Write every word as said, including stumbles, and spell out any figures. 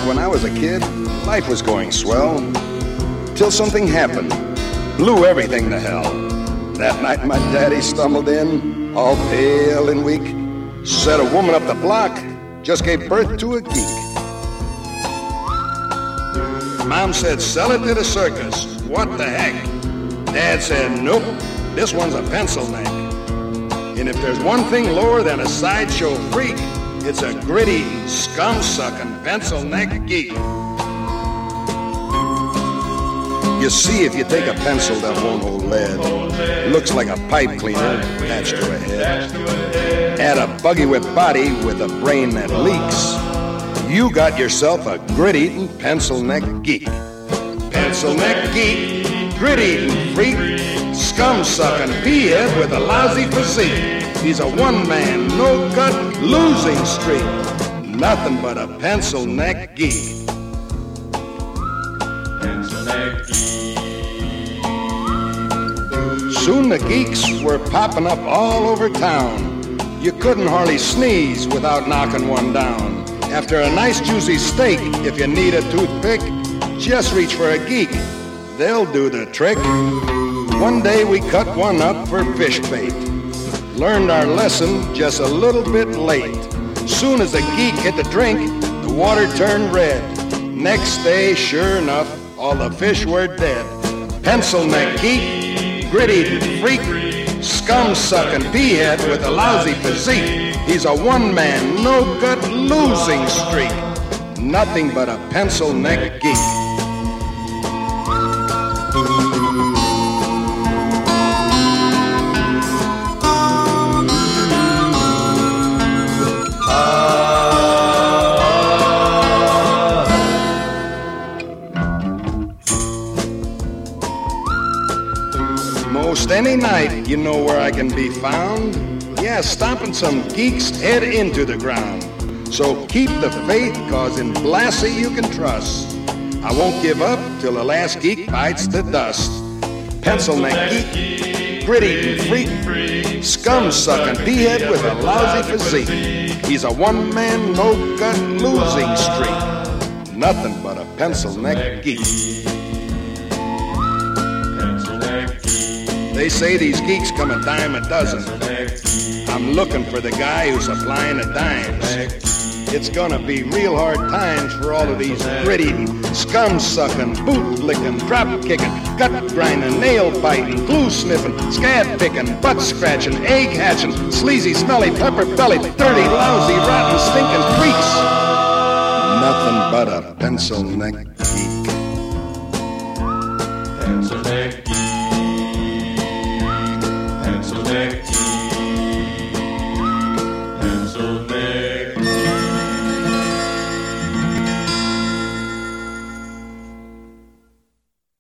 when I was a kid, life was going swell. Till something happened. Blew everything to hell. That night my daddy stumbled in, all pale and weak. Said a woman up the block just gave birth to a geek. Mom said, sell it to the circus. What the heck? Dad said, nope, this one's a pencil neck. And if there's one thing lower than a sideshow freak, it's a grit-eating, scum-sucking, pencil neck geek. You see, if you take a pencil that won't hold lead, looks like a pipe cleaner attached to a head, add a buggy whip body with a brain that leaks, you got yourself a grit-eating, pencil neck geek. Pencil neck geek, grit-eating freak, scum-sucking pea-head with a lousy physique. He's a one-man, no-gut, losing streak. Nothing but a pencil neck geek. Pencil neck geek. Soon the geeks were popping up all over town. You couldn't hardly sneeze without knocking one down. After a nice juicy steak, if you need a toothpick, just reach for a geek. They'll do the trick. One day we cut one up for fish bait. Learned our lesson just a little bit late. Soon as the geek hit the drink, the water turned red. Next day, sure enough, all the fish were dead. Pencil neck geek, grit-eating freak, scum-sucking pea-head with a lousy physique. He's a one-man, no-gut, losing streak. Nothing but a pencil neck geek. Most any night, you know where I can be found. Yeah, stomping some geeks head into the ground. So keep the faith, cause in Blassie you can trust. I won't give up till the last geek bites the dust. Pencil neck geek, grit-eating freak, scum-sucking pea-head with a lousy physique. He's a one-man, no-gut, losing streak. Nothing but a pencil neck geek. They say these geeks come a dime a dozen. I'm looking for the guy who's supplying the dimes. It's gonna be real hard times for all of these grit-eating, scum-sucking, boot-licking, drop-kicking, gut-grinding, nail-biting, glue-sniffing, scab-picking, butt-scratching, egg-hatching, sleazy, smelly, pepper-bellied, dirty, lousy, rotten, stinking freaks. Nothing but a pencil neck geek. Pencil neck